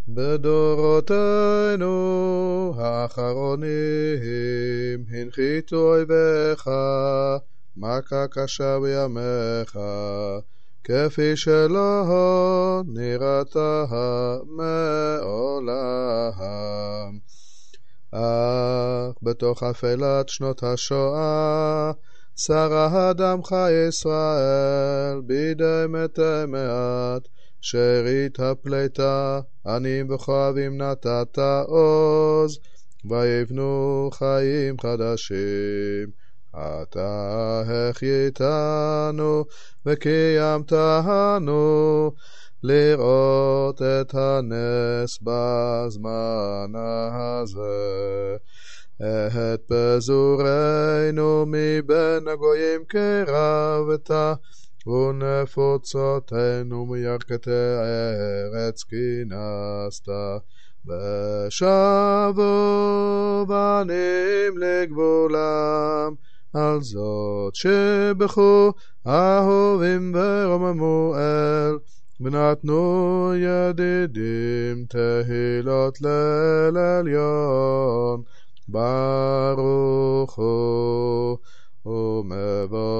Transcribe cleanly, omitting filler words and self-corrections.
בדורותינו האחרונים הנחיתו אויביך מכה קשה בימיך, כפי שלא נראתה מעולם. אך בתוך אפלת שנות השואה שרה דמך ישראל בידי מתי מעט, שארית הפליטה עניים וכואבים נתת עוז, ויבנו חיים חדשים. אתה החייתנו וקיימתנו לראות את הנס בזמן הזה. את פזורנו מבין הגויים קרבת, ונפוצותינו מירכתי ארץ כינסת. ושבו בנים לגבולם, על זאת שבכו אהובים ורוממו אל, ונתנו ידידים תהילות ליל עליון. ברוך הוא ומבורך